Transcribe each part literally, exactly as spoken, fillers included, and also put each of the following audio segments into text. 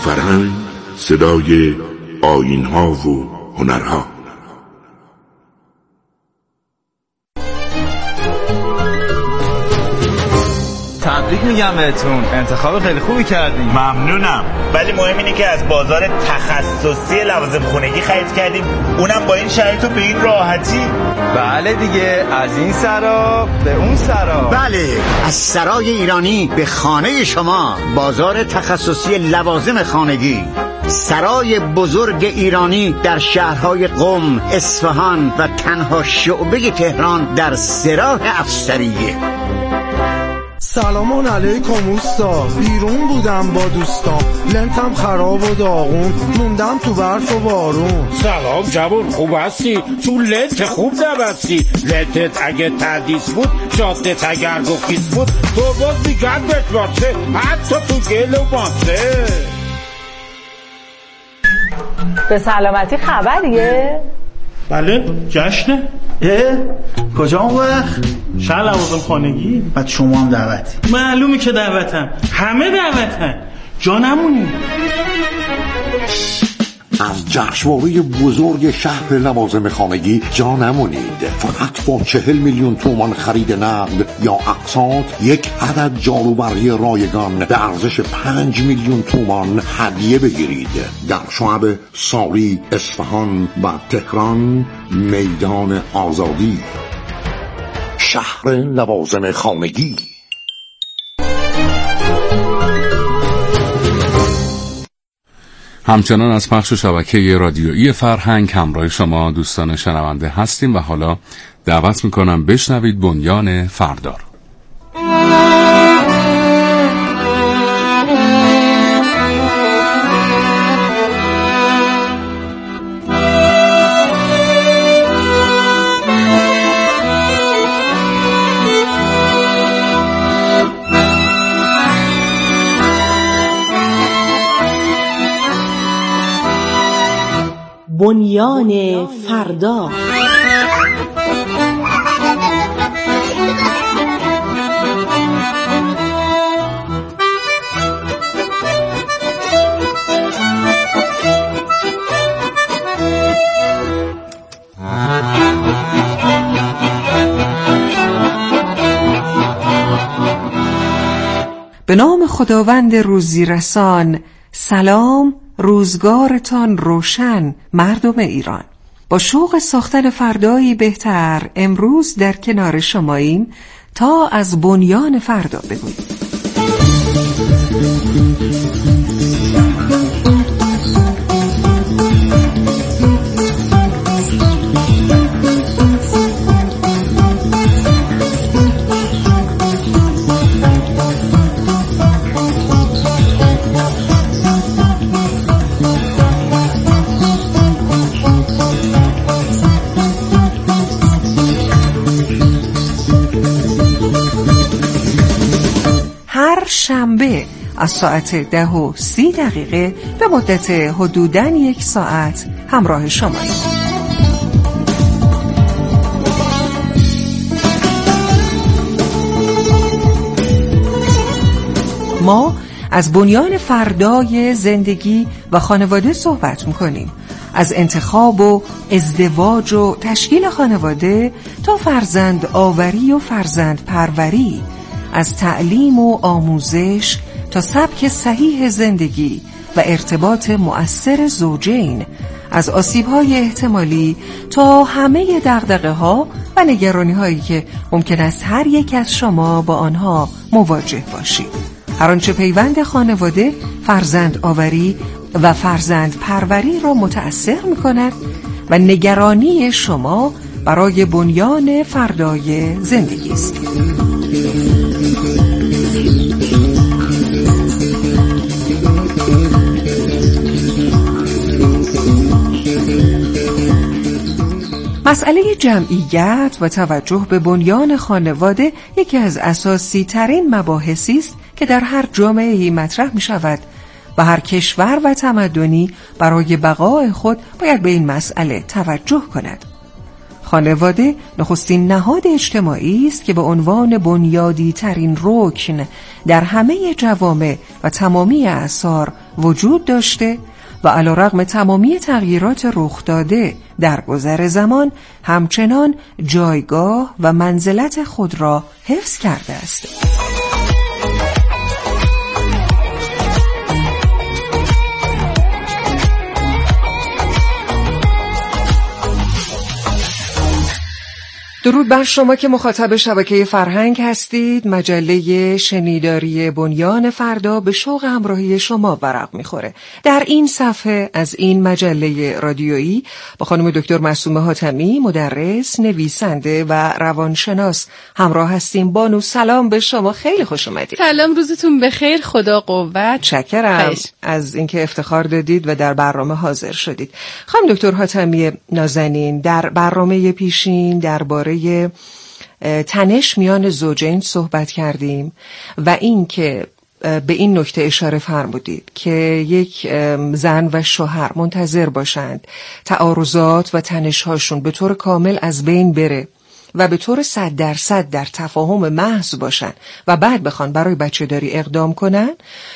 فرهنگ صدای آیین‌ها و هنرها. تبریک میگم بهتون، انتخاب خیلی خوبی کردیم. ممنونم، ولی مهم اینه که از بازار تخصصی لوازم خونگی خرید کردیم، اونم با این شرایط و به این راحتی. بله دیگه، از این سرا به اون سرا. بله، از سرای ایرانی به خانه شما، بازار تخصصی لوازم خانگی، سرای بزرگ ایرانی در شهرهای قم، اصفهان و تنها شعبه تهران در سراح افسریه. سلام علیکم اوستا، بیرون بودم با دوستان، لنتم خراب و داغون، موندم تو برف و بارون. سلام جوان، خوب هستی؟ تو لنت خوب نبستی، لنتت اگه تردیس بود، جادت اگر گفیس بود، تو باز بیگرد بهت باشه، حتی تو گل و ماسه. به سلامتی خبریه؟ بله، جشنه. اه؟ کجا اون وقت؟ شهر لوازم خانگی. بعد شما هم دعوتی؟ معلومه که دعوتم، همه دعوتن، جا نمونی. از جشنواره بزرگ شهر لوازم خانگی جا نمونید. فقط با چهل میلیون تومان خرید نقد یا اقساط یک عدد جاروبرقی رایگان به ارزش پنج میلیون تومان هدیه بگیرید. در شعب ساری، اصفهان و تهران، میدان آزادی. شهر لوازم خانگی. همچنان از پخش شبکه رادیویی فرهنگ همراه شما دوستان شنونده هستیم و حالا دعوت میکنم بشنوید بنیان فردا. بنیان فردا. به نام خداوند روزی رسان. سلام، روزگارتان روشن مردم ایران. با شوق ساختن فردایی بهتر امروز در کنار شماییم تا از بنیان فردا بگوییم. شنبه از ساعت ده و سی دقیقه به مدت حدوداً یک ساعت همراه شماییم. ما از بنیان فردای زندگی و خانواده صحبت میکنیم. از انتخاب و ازدواج و تشکیل خانواده تا فرزند آوری و فرزند پروری، از تعلیم و آموزش تا سبک صحیح زندگی و ارتباط مؤثر زوجین، از آسیب‌های احتمالی تا همه دغدغه‌ها و نگرانی‌هایی که ممکن است هر یک از شما با آنها مواجه باشید. هر آنچه پیوند خانواده، فرزند آوری و فرزند پروری را متأثر می‌کند و نگرانی شما برای بنیان فردای زندگی است. مسئله جمعیت و توجه به بنیان خانواده یکی از اساسی ترین مباحثی است که در هر جامعه‌ای مطرح می شود و هر کشور و تمدنی برای بقای خود باید به این مسئله توجه کند. خانواده نخستین نهاد اجتماعی است که به عنوان بنیادی ترین رکن در همه جوامع و تمامی اعصار وجود داشته و علیرغم تمامی تغییرات رخ داده در گذر زمان همچنان جایگاه و منزلت خود را حفظ کرده است. درود بر شما که مخاطب شبکه فرهنگ هستید. مجله شنیداری بنیان فردا به شوق همراهی شما ورق میخوره. در این صفحه از این مجله رادیویی با خانم دکتر معصومه حاتمی، مدرس، نویسنده و روانشناس همراه هستیم. بانو سلام به شما، خیلی خوش اومدید. سلام، روزتون بخیر، خدا قوت. شکرم از اینکه افتخار دادید و در برنامه حاضر شدید. خانم دکتر حاتمی نازنین، در برنامه پیشین درباره تنش میان زوجین صحبت کردیم و این که به این نکته اشاره فرمودید که یک زن و شوهر منتظر باشند تعارضات و تنش‌هاشون به طور کامل از بین بره و به طور صد درصد در تفاهم محض باشن و بعد بخوان برای بچه داری اقدام کنن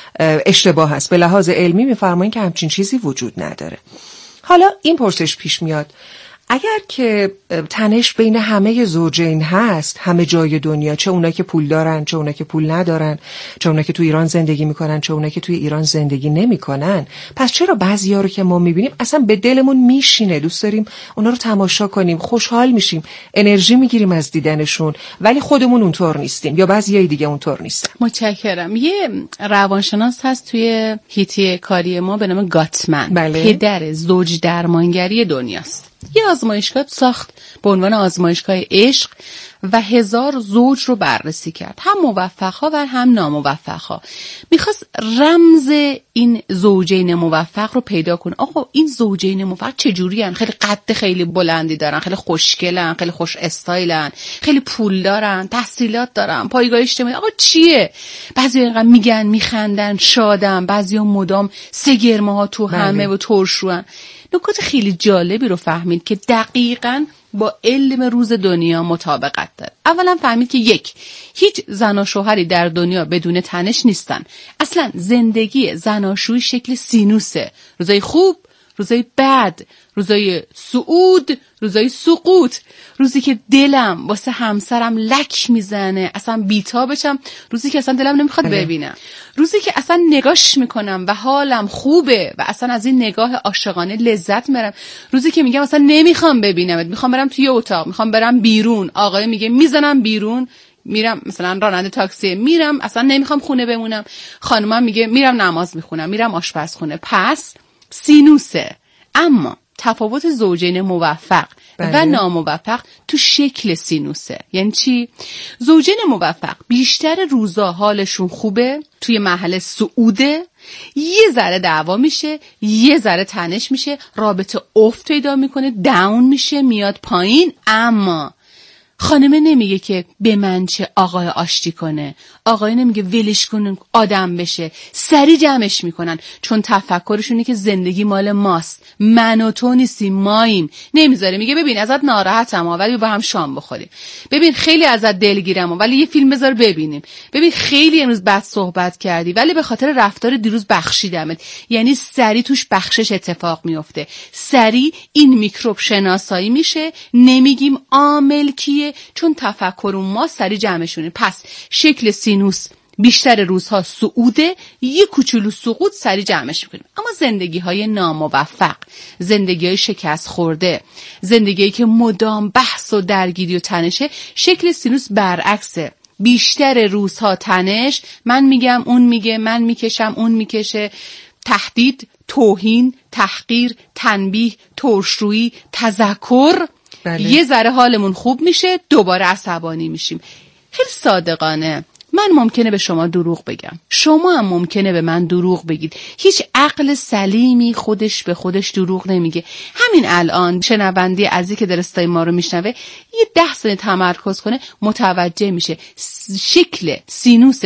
اشتباه هست. به لحاظ علمی میفرمایید که همچین چیزی وجود نداره. حالا این پرسش پیش میاد، اگر که تنش بین همه زوجین هست، همه جای دنیا، چه اونا که پول دارن، چه اونا که پول ندارن، چه اونا که توی ایران زندگی میکنن، چه اونا که توی ایران زندگی نمیکنن، پس چرا بعضیا رو که ما میبینیم اصلا به دلمون میشینه، دوست داریم اونا رو تماشا کنیم، خوشحال میشیم، انرژی میگیریم از دیدنشون، ولی خودمون اونطور نیستیم یا بعضیای دیگه اونطور نیستن؟ متشکرم. یه روانشناس هست توی هیتی کاری ما به نام گاتمن. بله. پدر زوج درمانگری دنیاست. یه آزمایشگاه ساخت به عنوان آزمایشگاه عشق و هزار زوج رو بررسی کرد، هم موفق‌ها و هم ناموفق‌ها. میخواست رمز این زوجین موفق رو پیدا کنه. آقا این زوجین موفق چجوری هن؟ خیلی قد خیلی بلندی دارن، خیلی خوشگلن، خیلی خوش استایلن، خیلی پول دارن، تحصیلات دارن، پایگاه اجتماعی. آقا چیه؟ بعضی اینقدر میگن میخندن شادن، بعضیا مدام سه گرمه ها تو همه و ترشوان. نکات خیلی جالبی رو فهمید که دقیقاً با علم روز دنیا مطابقت داره. اولا فهمید که یک، هیچ زن و شوهری در دنیا بدون تنش نیستن. اصلا زندگی زناشویی شکل سینوسه، روزای خوب، روزای بد، روزای صعود، روزای سقوط. روزی که دلم واسه همسرم لک میزنه، اصلا بی‌تابشم، روزی که اصلا دلم نمیخواد ببینم، روزی که اصلا نگاش میکنم و حالم خوبه و اصلا از این نگاه عاشقانه لذت میبرم، روزی که میگم اصلا نمیخوام ببینمت، میخوام برم توی اتاق، میخوام برم بیرون، آقای میگه میزنم بیرون، میرم مثلا راننده تاکسی، میرم اصلا نمیخوام خونه بمونم، خانومم میگه میرم نماز میخونم، میرم آشپزخونه. پس سینوسه. اما تفاوت زوجین موفق بله. و ناموفق تو شکل سینوسه. یعنی چی؟ زوجین موفق بیشتر روزا حالشون خوبه، توی محل صعوده، یه ذره دعوا میشه، یه ذره تنش میشه، رابطه افت پیدا میکنه، داون میشه، میاد پایین. اما خانمه نمیگه که به من چه، آقای آشتی کنه، آقای نمیگه ولش کن آدم بشه، سری جمعش میکنن، چون تفکرشونه که زندگی مال ماست، من و تو نیستیم، ماییم. نمیذاره، میگه ببین ازت ناراحتم ولی با هم شام بخوریم، ببین خیلی ازت دلگیرم ولی یه فیلم بذار ببینیم، ببین خیلی امروز بد صحبت کردی ولی به خاطر رفتار دیروز بخشیدمت. یعنی سری توش بخشش اتفاق میفته، سری این میکروب شناسایی میشه، نمیگیم عامل کیه، چون تفکر ما سری جمعشونه. پس شکل سینوس بیشتر روزها صعوده، یه کوچولو سقوط، سری جمعش میکنیم. اما زندگی های ناموفق، زندگی های شکست خورده، زندگی که مدام بحث و درگیری و تنشه، شکل سینوس برعکسه. بیشتر روزها تنش، من میگم اون میگه، من میکشم اون میکشه، تهدید، توهین، تحقیر، تنبیه، ترشرویی، تذکر. بله. یه ذره حالمون خوب میشه، دوباره عصبانی میشیم. خیلی صادقانه من ممکنه به شما دروغ بگم، شما هم ممکنه به من دروغ بگید. هیچ عقل سلیمی خودش به خودش دروغ نمیگه. همین الان شنونده عزیزی که درستای ما رو میشنوه یه ده ثانیه تمرکز کنه، متوجه میشه شکل سینوسش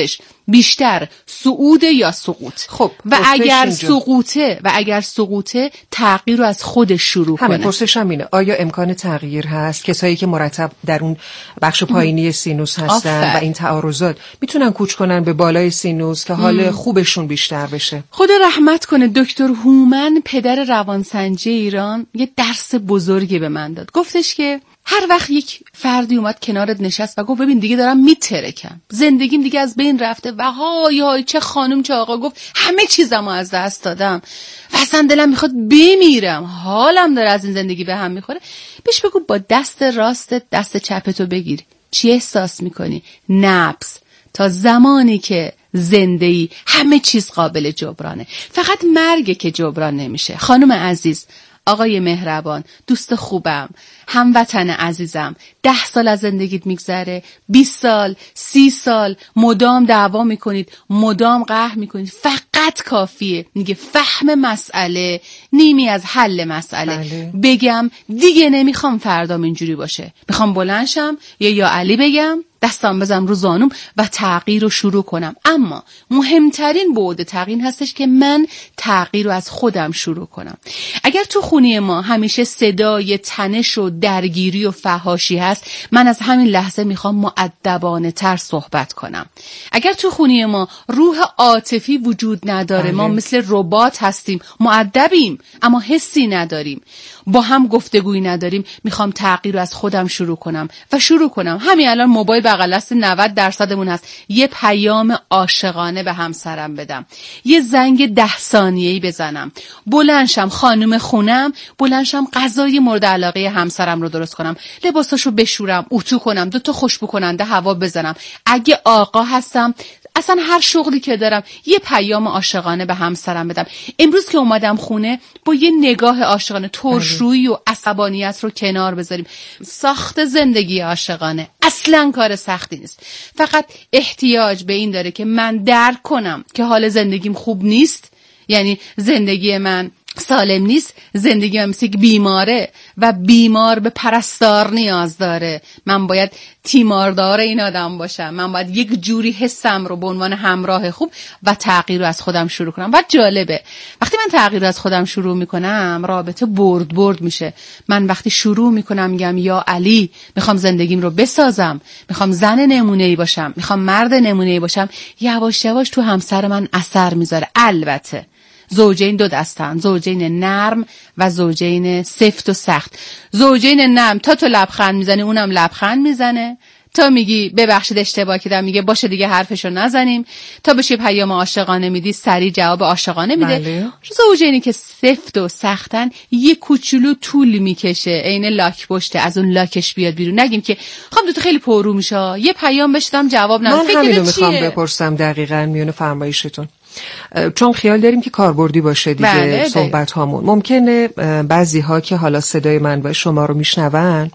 بیشتر صعود یا سقوط. خب و اگر سقوطه و اگر سقوطه تغییر رو از خودش شروع کنه. همین پرسشم اینه، آیا امکان تغییر هست؟ کسایی که مرتب در اون بخش پایینی سینوس هستن آفر. و این تعارضات میتونن کوچ کنن به بالای سینوس که حال ام. خوبشون بیشتر بشه؟ خدا رحمت کنه دکتر هومن پدر روانسنجی ایران یه درس بزرگی به من داد. گفتش که هر وقت یک فردی اومد کنارت نشست و گفت ببین دیگه دارم میترکم، زندگیم دیگه از بین رفته و های های چه خانم چه آقا، گفت همه چیزمو از دست دادم و اصلا دلم میخواد بمیرم، حالم داره از این زندگی به هم میخوره، بهش بگو با دست راست دست چپتو بگیر. چی احساس میکنی؟ نبض. تا زمانی که زنده‌ای همه چیز قابل جبرانه، فقط مرگ که جبران نمیشه. خانم عزیز، آقای مهربان، دوست خوبم، هموطن عزیزم، ده سال از زندگیت میگذره، بیست سال، سی سال مدام دعوا میکنید، مدام قهر میکنید، فقط کافیه میگه فهم مسئله نیمی از حل مسئله. بله. بگم دیگه نمیخوام فردام اینجوری باشه، میخوام بلنشم یا یا علی بگم، دستم بزنم رو زانوم و تغییر رو شروع کنم. اما مهمترین بعد تغییر هستش که من تغییر رو از خودم شروع کنم. اگر تو خونه ما همیشه صدای تنش و درگیری و فحاشی هست، من از همین لحظه میخوام مؤدبانه تر صحبت کنم. اگر تو خونه ما روح عاطفی وجود نداره، بله. ما مثل ربات هستیم، مؤدبیم اما حسی نداریم، با هم گفتگویی نداریم، میخوام تغییر رو از خودم شروع کنم و شروع کنم. همین الان موبایل بغل دست نود درصدمون هست، یه پیام عاشقانه به همسرم بدم، یه زنگ ده ثانیه‌ای بزنم، بلنشم خانم خونم، بلنشم غذای مورد علاقه همسرم رو درست کنم، لباساشو بشورم، اتو کنم، دو تا خوشبو کننده هوا بزنم. اگه آقا هستم، اصلا هر شغلی که دارم یه پیام عاشقانه به همسرم بدم. امروز که اومدم خونه با یه نگاه عاشقانه، ترشرویی و عصبانیت رو کنار بذاریم. ساخت زندگی عاشقانه اصلا کار سختی نیست، فقط احتیاج به این داره که من درک کنم که حال زندگیم خوب نیست، یعنی زندگی من سالم نیست، زندگی من مثل بیماره و بیمار به پرستار نیاز داره. من باید تیماردار این آدم باشم، من باید یک جوری حسم رو به عنوان همراه خوب و تغییر رو از خودم شروع کنم. و جالبه وقتی من تغییر رو از خودم شروع میکنم، رابطه برد برد میشه. من وقتی شروع میکنم میگم یا علی، میخوام زندگیم رو بسازم، میخوام زن نمونه‌ای باشم، میخوام مرد نمونه‌ای باشم، یواش یواش تو همسر من اثر میذاره. البته زوجین دو دستن، زوجین نرم و زوجین سفت و سخت. زوجین نرم تا تو لبخند میزنی اونم لبخند میزنه، تا میگی ببخشید اشتباه کردم میگه باشه دیگه حرفشو نزنیم، تا بهش پیام عاشقانه میدی سریع جواب عاشقانه میده. بله. زوجینی که سفت و سختن یه کوچولو طول میکشه، عین لاک پشته، از اون لاکش بیاد بیرون. نگیم که خب تو خیلی پررو میشه، یه پیام بشدم جواب نمیده. من همینو میخوام بپرسم دقیقاً میونه فرمایشتون، چون خیال داریم که کاربردی باشه دیگه. بله صحبت هامون ممکنه بعضی ها که حالا صدای من و شما رو میشنون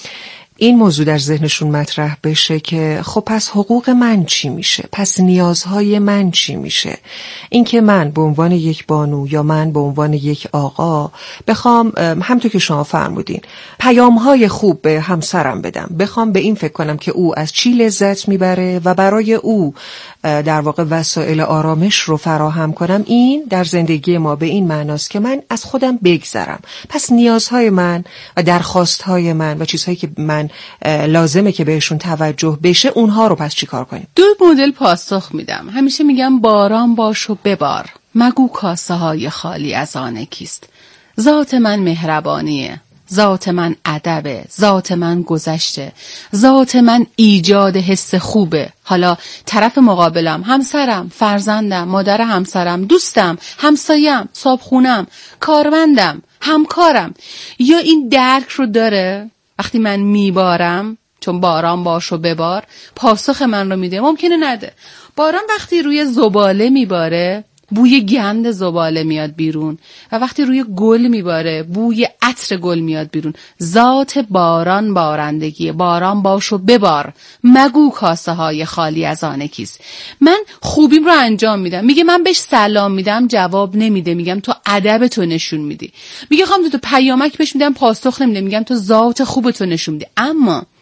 این موضوع در ذهنشون مطرح بشه که خب پس حقوق من چی میشه، پس نیازهای من چی میشه، این که من به عنوان یک بانو یا من به عنوان یک آقا بخوام همونطور که شما فرمودین پیامهای خوب به همسرم بدم، بخوام به این فکر کنم که او از چی لذت میبره و برای او در واقع وسایل آرامش رو فراهم کنم، این در زندگی ما به این معناست که من از خودم بگذرم. پس نیازهای من و درخواستهای من و چیزهایی که من لازمه که بهشون توجه بشه، اونها رو پس چی کار کنیم؟ دو مدل پاسخ میدم. همیشه میگم باران باش و ببار، مگو کاسه های خالی از آن کیست. ذات من مهربانیه، ذات من ادبه، ذات من گذشته، ذات من ایجاد حس خوبه. حالا طرف مقابلم، همسرم، فرزندم، مادر همسرم، دوستم، همسایم، صابخونم، کارمندم، همکارم، یا این درک رو داره وقتی من میبارم، چون باران باش و ببار پاسخ من رو میده. ممکنه نده. باران وقتی روی زباله میباره بوی گند زباله میاد بیرون و وقتی روی گل میباره بوی عطر گل میاد بیرون. ذات باران بارندگی. باران باش و ببار، مگو کاسه های خالی از آن کیست. من خوبیم رو انجام میدم، میگه من بهش سلام میدم جواب نمیده، میگم تو ادب تو نشون میدی. میگه خواهم تو پیامک بهش میدم پاسخ نمیده، میگم تو ذات خوب تو نشون میدی. اما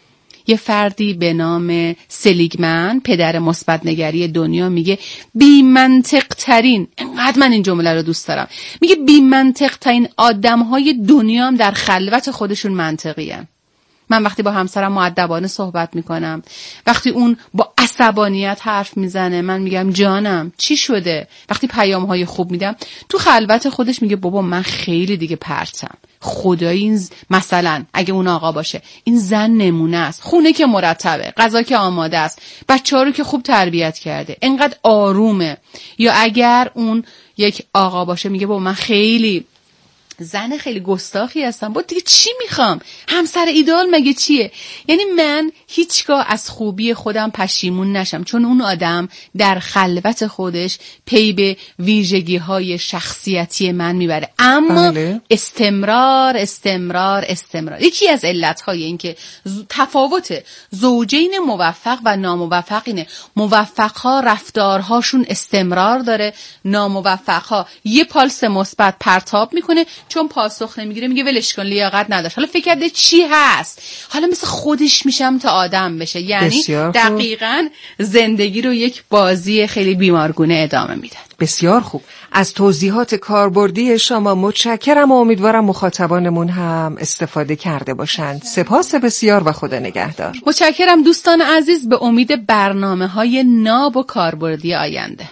یه فردی به نام سلیگمن، پدر مثبت نگری دنیا، میگه بی منطق ترین، انقدر من این جمله رو دوست دارم، میگه بی منطق ترین آدم‌های دنیا هم در خلوت خودشون منطقیه. من وقتی با همسرم مؤدبانه صحبت میکنم، وقتی اون با عصبانیت حرف میزنه، من میگم جانم چی شده؟ وقتی پیام‌های خوب میدم، تو خلوت خودش میگه بابا من خیلی دیگه پرتم. خدایی این ز... مثلا اگه اون آقا باشه، این زن نمونه است، خونه که مرتبه، غذا که آماده است، بچه‌ها رو که خوب تربیت کرده، انقدر آرومه. یا اگر اون یک آقا باشه میگه بابا من خیلی زن خیلی گستاخی هستم، با دیگه چی میخوام؟ همسر ایدال مگه چیه؟ یعنی من هیچگاه از خوبی خودم پشیمون نشم، چون اون آدم در خلوت خودش پی به ویژگی های شخصیتی من میبره. اما بله. استمرار استمرار استمرار یکی از علتهای این که تفاوت زوجین موفق و ناموفق اینه. موفقها رفتارهاشون استمرار داره، ناموفقها یه پالس مثبت پرتاب میکنه، چون پاسخ نمیگیره میگه ولش کن، لیاقت نداشت، حالا فکر کرده چی هست، حالا مثل خودش میشم تا آدم بشه. یعنی دقیقاً زندگی رو یک بازی خیلی بیمارگونه ادامه میدن. بسیار خوب. از توضیحات کاربردی شما متشکرم و امیدوارم مخاطبانمون هم استفاده کرده باشند. سپاس بسیار و خدا نگهدار. متشکرم دوستان عزیز، به امید برنامه‌های ناب و کاربردی آینده.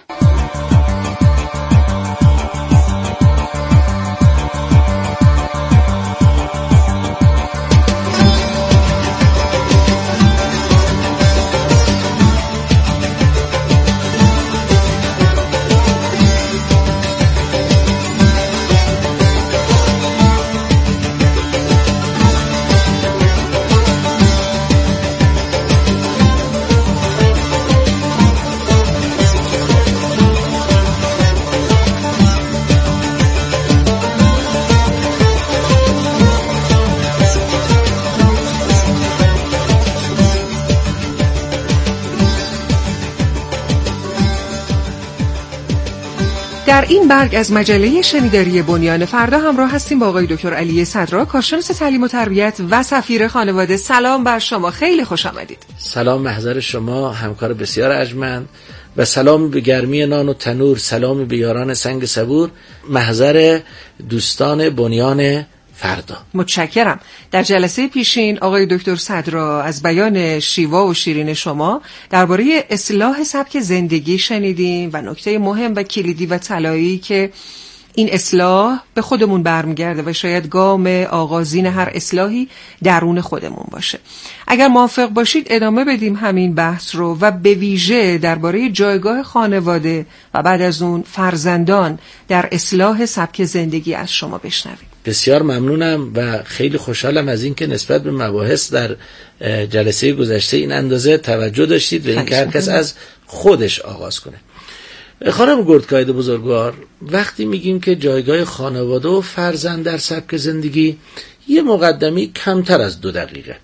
در این برگ از مجله شنیداری بنیان فردا همراه هستیم با آقای دکتر علی صدرا، کارشناس تعلیم و تربیت و سفیر خانواده. سلام بر شما، خیلی خوش آمدید. سلام محضر شما همکار بسیار ارجمند و سلام به گرمی نان و تنور، سلامی به یاران سنگ صبور، محضر دوستان بنیان فردا. متشکرم. در جلسه پیشین آقای دکتر صدرا از بیان شیوا و شیرین شما درباره اصلاح سبک زندگی شنیدیم و نکته مهم و کلیدی و طلایی که این اصلاح به خودمون برمیگرده و شاید گام آغازین هر اصلاحی درون خودمون باشه. اگر موافق باشید ادامه بدیم همین بحث رو و به ویژه درباره جایگاه خانواده و بعد از اون فرزندان در اصلاح سبک زندگی از شما بشنویم. بسیار ممنونم و خیلی خوشحالم از اینکه نسبت به مباحث در جلسه گذشته این اندازه توجه داشتید و اینکه هر کس از خودش آغاز کنه. خانم گردکاید بزرگوار، وقتی میگیم که جایگاه خانواده و فرزند در سبک زندگی، یه مقدمی کمتر از دو دقیقه.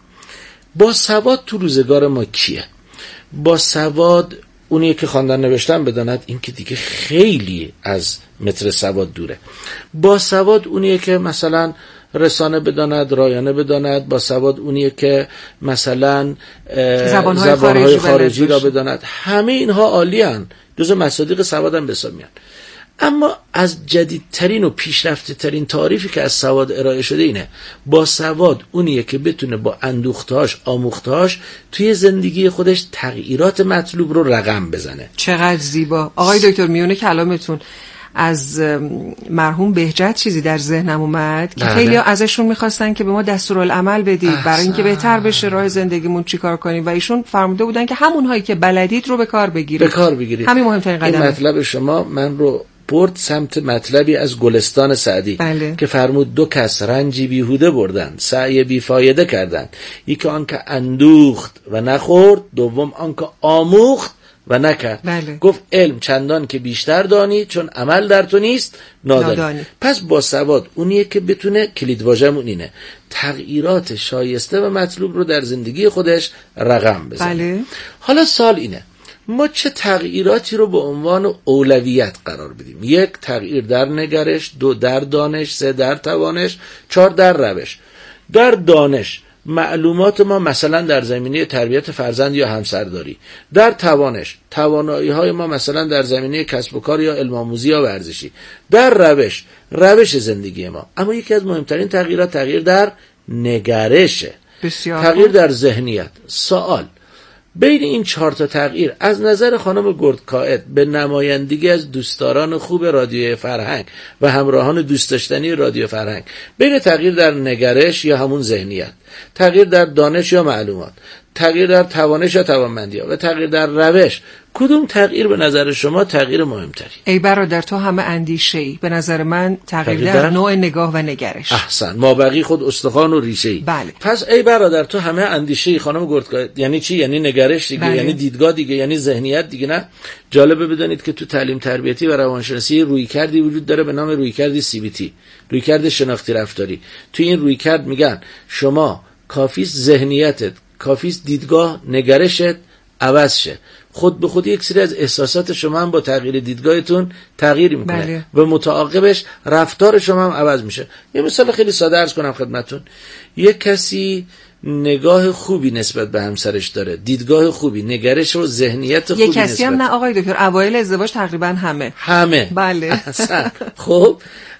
با سواد تو روزگار ما کیه؟ با سواد اونیه که خواندن نوشتن بداند، این که دیگه خیلی از متر سواد دوره. با سواد اونیه که مثلا رسانه بداند، رایانه بداند. با سواد اونیه که مثلا زبانهای, زبانهای خارجی, خارجی را بداند. همه اینها عالی هن، جزو مصادیق سواد هم بسا میان. اما از جدیدترین و پیشرفته ترین تعریفی که از سواد ارائه شده اینه: با سواد اونیه که بتونه با اندوختهاش آموختهاش توی زندگی خودش تغییرات مطلوب رو رقم بزنه. چقدر زیبا. آقای دکتر میونه کلامتون از مرحوم بهجت چیزی در ذهنم اومد که خیلی ازشون میخواستن که به ما دستورالعمل بدید برای اینکه بهتر بشه راه زندگیمون چیکار کنیم و ایشون فرموده بودن که همون هایی که بلدید رو به کار بگیرید. به کار بگیرید. همین مهمترین قدمه. این مطلب شما من رو برد سمت مطلبی از گلستان سعدی بله. که فرمود دو کس رنجی بیهوده بردند، سعی بیفایده کردند. یکی آنکه اندوخت و نخورد، دوم آنکه آموخت و نکرد. بله. گفت علم چندان که بیشتر دانی، چون عمل در تو نیست نادانی. نادانی. پس با سواد اونیه که بتونه، کلید واژه‌مون اینه، تغییرات شایسته و مطلوب رو در زندگی خودش رقم بزنه. بله. حالا سوال اینه: ما چه تغییراتی رو به عنوان اولویت قرار بدیم؟ یک، تغییر در نگرش، دو در دانش، سه در توانش، چهار در روش. در دانش معلومات ما مثلا در زمینه تربیت فرزند یا همسرداری، در توانش توانایی های ما مثلا در زمینه کسب و کار یا علم آموزی یا ورزشی، در روش روش زندگی ما. اما یکی از مهمترین تغییرات تغییر در نگرشه، بسیار تغییر در ذهنیت. سوال بین این چهار تا تغییر از نظر خانم گردکائد به نمایندگی از دوستداران خوب رادیو فرهنگ و همراهان دوست داشتنی رادیو فرهنگ، بین تغییر در نگرش یا همون ذهنیت، تغییر در دانش یا معلومات، تغییر در توانش یا توانمندی‌ها و تغییر در روش، کدوم تغییر به نظر شما تغییر مهمتری؟ ای برادر تو همه اندیشه‌ای، به نظر من تغییر, تغییر در, در نوع نگاه و نگرش. احسن، ما بقی خود استخوان و ریشه‌ای. بله. پس ای برادر تو همه اندیشه‌ای خانم گردکائد یعنی چی؟ یعنی نگرش دیگه، بله. یعنی دیدگاه دیگه، یعنی ذهنیت دیگه. نه جالبه بدونید که تو تعلیم تربیتی و روانشناسی رویکردی وجود داره به نام رویکرد سی بی تی، رویکرد شناختی رفتاری. تو این رویکرد میگن شما کافیست ذهنیتت، کافیست دیدگاه نگرشت عوض شه، خود به خود یک سری از احساسات شما هم با تغییر دیدگاهتون تغییر میکنه. بله. و متعاقبش رفتار شما هم عوض میشه. یه مثال خیلی ساده عرض کنم خدمتون. یک کسی نگاه خوبی نسبت به همسرش داره، دیدگاه خوبی، نگرش و ذهنیت خوبی. یک کسی هم نه آقای دکتر، اوایل ازدواج تقریبا همه همه بله. خب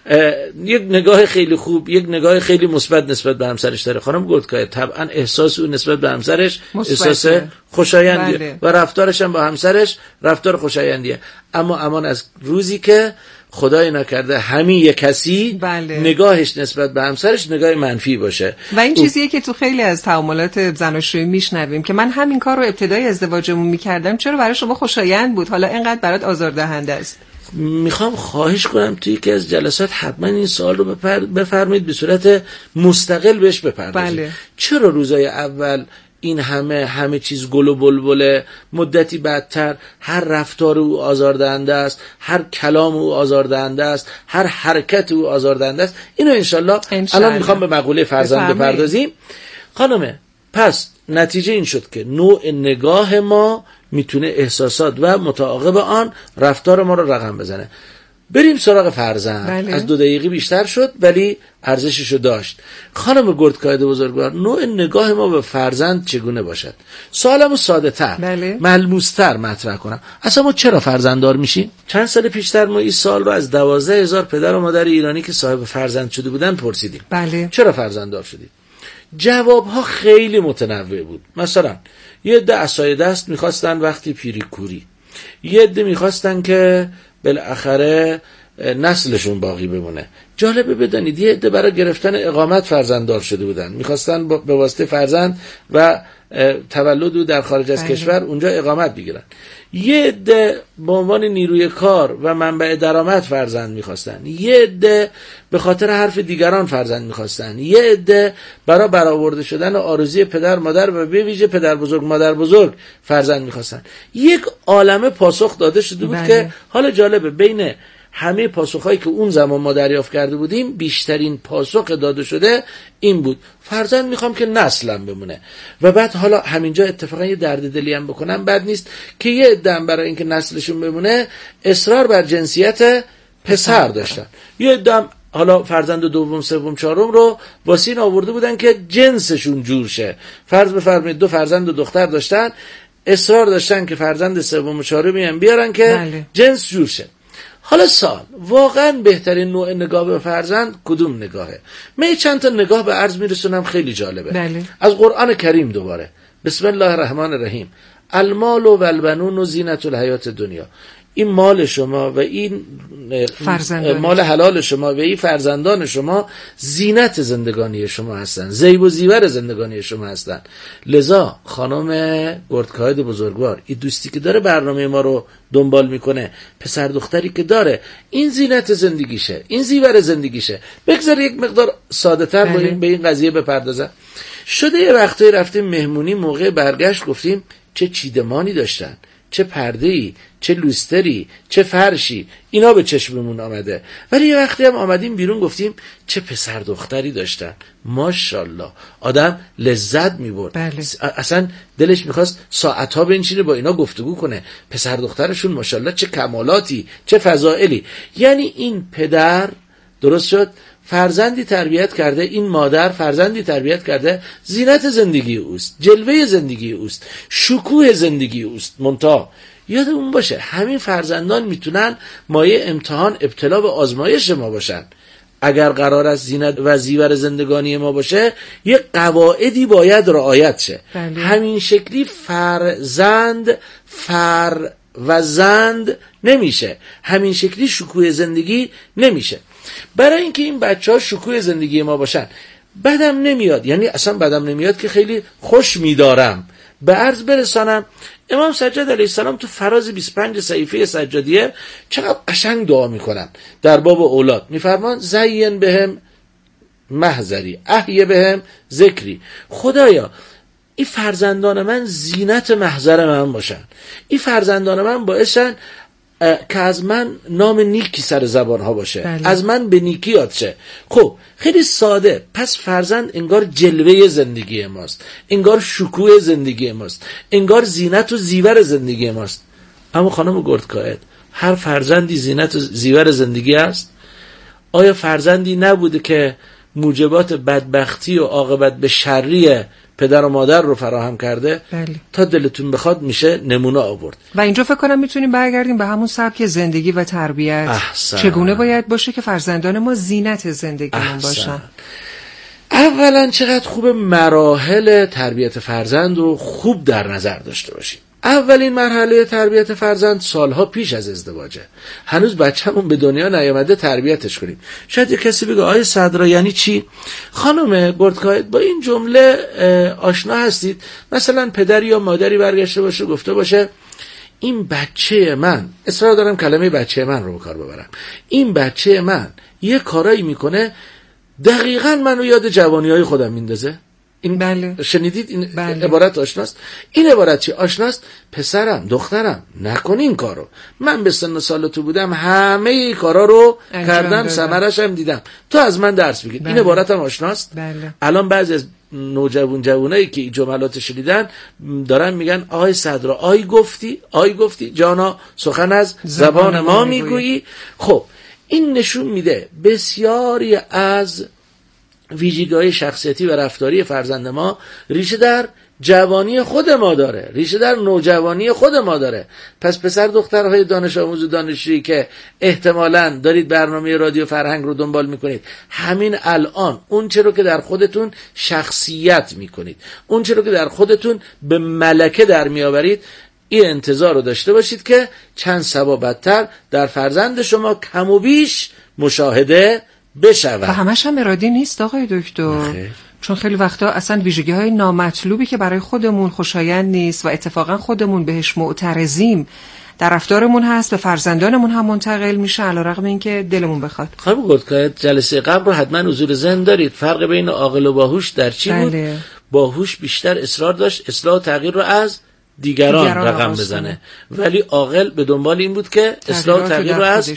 یک نگاه خیلی خوب، یک نگاه خیلی مثبت نسبت به همسرش داره. خانم گردکائد طبعا احساس او نسبت به همسرش احساس خوشایندیه. بله. و رفتارش هم با همسرش رفتار خوشایندیه. اما امان از روزی که خدای نکرده همین یک کسی بله. نگاهش نسبت به همسرش نگاه منفی باشه. و این او... چیزیه که تو خیلی از تعاملات زناشویی میشنویم که من همین کار رو ابتدای ازدواجمون میکردم، چرا برای شما خوشایند بود حالا اینقدر برات آزاردهنده است؟ میخوام خواهش کنم توی یکی از جلسات حتما این سوال رو بپر... بفرمایید به صورت مستقل بهش بپردازید. بله. چرا روزای اول این همه همه چیز گل و بلبله، مدتی بعدتر هر رفتار او آزاردهنده است، هر کلام او آزاردهنده است، هر حرکت او آزاردهنده است؟ اینو انشالله الان میخوام به مقوله فرزند بپردازیم. خانمه پس نتیجه این شد که نوع نگاه ما میتونه احساسات و متعاقب آن رفتار ما رو رقم بزنه. بریم سراغ فرزند. بله. از دو دقیقه بیشتر شد ولی ارزششو داشت. خانم گردکائد بزرگوار، نوع نگاه ما به فرزند چگونه باشد؟ سوالمو ساده تر بله. ملموس تر مطرح کنم. اصلا ما چرا فرزنددار میشیم؟ چند سال پیشتر ما این سوال رو از دوازده هزار پدر و مادر ایرانی که صاحب فرزند شده بودن پرسیدیم. بله. چرا فرزنددار شدید؟ جوابها خیلی متنوع بود. مثلا یه عده عصای دست میخواستن وقتی پیری کوری، یه عده میخواستن که بالاخره نسلشون باقی بمونه. جالبه بدانید یه عده برای گرفتن اقامت فرزنددار شده بودن، میخواستن به واسطه فرزند و تولد در خارج از کشور اونجا اقامت بگیرن. یه عده به عنوان نیروی کار و منبع درآمد فرزند میخواستن، یه عده به خاطر حرف دیگران فرزند میخواستن، یه عده برای برآورده شدن آرزوی پدر مادر و به ویژه پدر بزرگ مادر بزرگ فرزند میخواستن. یک عالمه پاسخ داده شده بود. بله. که حالا جالبه بین همه پاسخهایی که اون زمان ما دریافت کرده بودیم بیشترین پاسخ داده شده این بود: فرزند میخوام که نسلم بمونه. و بعد حالا همینجا اتفاقا یه درد دلی هم بکنم بد نیست که یه عده برای اینکه نسلشون بمونه اصرار بر جنسیت پسر داشتن، یه عده حالا فرزند دوم سوم چهارم رو واسه این آورده بودن که جنسشون جور شه. فرض بفرمایید دو فرزند و دختر داشتن، اصرار داشتن که فرزند سوم و چهارمی هم بیارن که بله. جنس جور شه. حالا سال واقعا بهترین نوع نگاه به فرزند کدوم نگاهه؟ من چند تا نگاه به عرض میرسونم خیلی جالبه. بله. از قرآن کریم دوباره. بسم الله الرحمن الرحیم. المال و البنون و زینت الحیات دنیا. این مال شما و این مال حلال شما و این فرزندان شما زینت زندگانی شما هستن، زیب و زیور زندگانی شما هستن. لذا خانم گردکائد بزرگوار، این دوستی که داره برنامه ما رو دنبال میکنه، پسر دختری که داره، این زینت زندگیشه، این زیور زندگیشه. بگذار یک مقدار ساده تر بله. به این قضیه بپردازم. شده یه وقتایی رفتیم مهمونی، موقع برگشت گفتیم چه چیدمانی داشتن، چه پرده‌ای، چه لوستری، چه فرشی، اینا به چشممون آمده. ولی یه وقتی هم آمدیم بیرون گفتیم چه پسر دختری داشتن، ماشاءالله. آدم لذت می‌برد. بله. اصلا دلش می‌خواست ساعت‌ها بنشینه با اینا گفتگو کنه. پسر دخترشون ماشاءالله چه کمالاتی، چه فضائلی. یعنی این پدر درست شد فرزندی تربیت کرده، این مادر فرزندی تربیت کرده، زینت زندگی اوست، جلوه زندگی اوست، شکوه زندگی اوست. منتها یادمون باشه همین فرزندان میتونن مایه امتحان، ابتلا و آزمایش ما باشن. اگر قرار است زینت و زیور زندگانی ما باشه، یه قواعدی باید رعایت شه. بله. همین شکلی فرزند فر و زند نمیشه، همین شکلی شکوه زندگی نمیشه. برای اینکه این بچه ها شکوه زندگی ما باشن، بدم نمیاد، یعنی اصلا بدم نمیاد که خیلی خوش میدارم به عرض برسانم امام سجاد علیه السلام تو فراز بیست و پنج صحیفه سجادیه چقدر قشنگ دعا میکنن در باب اولاد. میفرمان زین بهم محضری احیی بهم ذکری. خدایا این فرزندان من زینت محضر من باشن، این فرزندان من باعثن که از من نام نیکی سر زبان ها باشه. بله. از من به نیکی یاد شه. خب خیلی ساده، پس فرزند انگار جلوه زندگی ماست، انگار شکوه زندگی ماست، انگار زینت و زیور زندگی ماست. اما خانم گردکاهد، هر فرزندی زینت و زیور زندگی است؟ آیا فرزندی نبوده که موجبات بدبختی و عاقبت به شری پدر و مادر رو فراهم کرده؟ بله. تا دلتون بخواد میشه نمونه آورد. و اینجا فکر کنم میتونیم برگردیم به همون سبک زندگی و تربیت. احسن. چگونه باید باشه که فرزندان ما زینت زندگیمون باشن؟ اولا چقدر خوب مراحل تربیت فرزند رو خوب در نظر داشته باشیم. اولین مرحله تربیت فرزند سالها پیش از ازدواجه. هنوز بچه‌مون به دنیا نیامده تربیتش کنیم. شاید یه کسی بگه آیه صدرا یعنی چی؟ خانم گردکاهد، با این جمله آشنا هستید؟ مثلا پدری یا مادری برگشته باشه گفته باشه این بچه من، اصرار دارم کلمه بچه من رو به کار ببرم، این بچه من یه کارایی میکنه دقیقاً منو یاد جوانی‌های خودم میندازه. این بله. شنیدید این بله. عبارت آشناست؟ این عبارت چی آشناست؟ پسرم دخترم نکن این کارو، من به سن سال تو بودم همه این کارا رو کردم، ثمرش هم دیدم، تو از من درس بگیر. بله. این عبارت هم آشناست؟ بله. الان بعضی از نوجوان جوانایی که این جملات شنیدن دارن میگن آی صدرا آی گفتی آی گفتی جانا سخن از زبان, زبان ما میگویی. خب این نشون میده بسیاری از ویژگی‌های شخصیتی و رفتاری فرزند ما ریشه در جوانی خود ما داره، ریشه در نوجوانی خود ما داره. پس پسر دخترهای دانش آموز و دانشجویی که احتمالاً دارید برنامه رادیو فرهنگ رو دنبال میکنید، همین الان اون چه رو که در خودتون شخصیت میکنید، اون چه رو که در خودتون به ملکه در میآورید، این انتظار رو داشته باشید که چند سبا بدتر در فرزند شما کم و بیش مشاهده بشود. و همش هم ارادی نیست آقای دکتر. چون خیلی وقتا اصلا ویژگی های نامطلوبی که برای خودمون خوشایند نیست و اتفاقا خودمون بهش معترضیم در رفتارمون هست به فرزندانمون هم منتقل میشه، علیرغم اینکه دلمون بخواد. خب گفت که جلسه قبل رو حتما حضور ذهن دارید. فرق بین عاقل و باهوش در چی بله. بود؟ باهوش بیشتر اصرار داشت اصلاح و تغییر رو از دیگران, دیگران رقم بزنه، ولی عاقل به دنبال این بود که اصلاح و تغییر رو از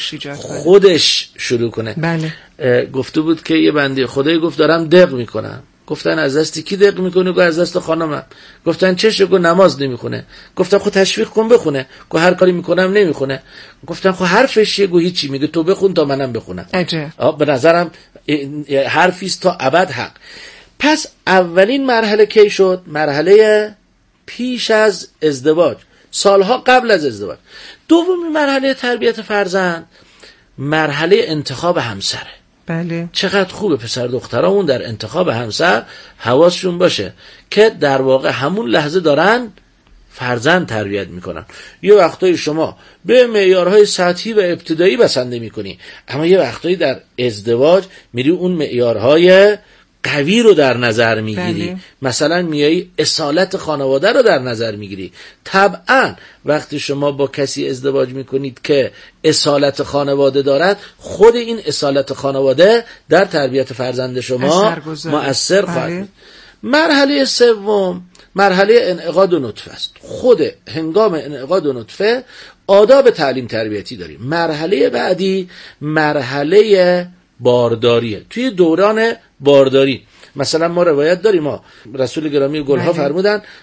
خودش شروع کنه. بله. گفته بود که یه بنده خدایی گفت دارم دق میکنم. گفتن از دست کی دق میکنه؟ گفت از دست خانمم. گفتن چشه؟ گفت نماز نمیخونه. گفتن خب تشویق کن بخونه. گفت هر کاری میکنم نمیخونه. گفتن خب حرفش چیه؟ گفت هیچی. میگه تو بخون تا منم بخونم. عجب. به نظرم حرفیست تا ابد حق. پس اولین مرحله کی شد؟ مرحله پیش از ازدواج، سالها قبل از ازدواج. دومین مرحله تربیت فرزند مرحله انتخاب همسره. بله. چقدر خوبه پسر دخترامون در انتخاب همسر حواسشون باشه که در واقع همون لحظه دارن فرزند تربیت میکنن. یه وقتایی شما به معیارهای سطحی و ابتدایی بسنده میکنی، اما یه وقتایی در ازدواج میری اون معیارهای قوی رو در نظر میگیری. بله. مثلا میایی اصالت خانواده رو در نظر میگیری. طبعا وقتی شما با کسی ازدواج میکنید که اصالت خانواده دارد، خود این اصالت خانواده در تربیت فرزند شما مؤثر خواهد بود. مرحله سوم مرحله انعقاد و نطفه است. خود هنگام انعقاد و نطفه آداب تعلیم تربیتی داریم. مرحله بعدی مرحله بارداریه. توی دوران بارداری مثلا ما روایت داریم، ما رسول گرامی گلها فرمودن